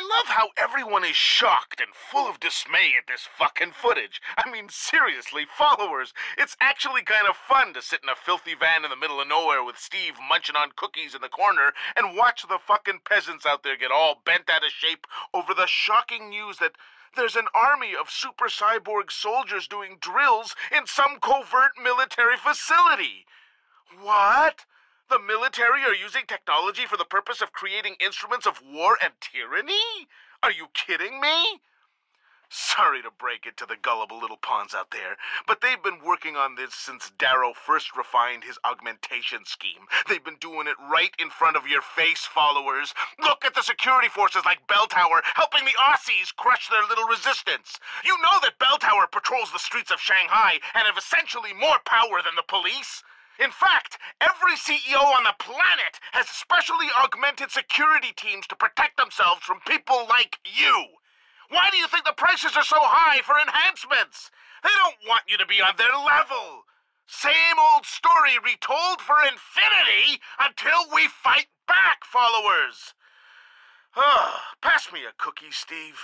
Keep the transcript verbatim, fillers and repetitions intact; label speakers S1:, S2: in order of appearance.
S1: love how everyone is shocked and full of dismay at this fucking footage. I mean, seriously, followers, it's actually kind of fun to sit in a filthy van in the middle of nowhere with Steve munching on cookies in the corner and watch the fucking peasants out there get all bent out of shape over the shocking news that there's an army of super cyborg soldiers doing drills in some covert military facility. What? The military are using technology for the purpose of creating instruments of war and tyranny? Are you kidding me? Sorry to break it to the gullible little pawns out there, but they've been working on this since Darrow first refined his augmentation scheme. They've been doing it right in front of your face, followers. Look at the security forces like Belltower helping the Aussies crush their little resistance. You know that Belltower patrols the streets of Shanghai and have essentially more power than the police. In fact, every C E O on the planet has specially augmented security teams to protect themselves from people like you. Why do you think the prices are so high for enhancements? They don't want you to be on their level. Same old story retold for infinity until we fight back, followers. Oh, pass me a cookie, Steve.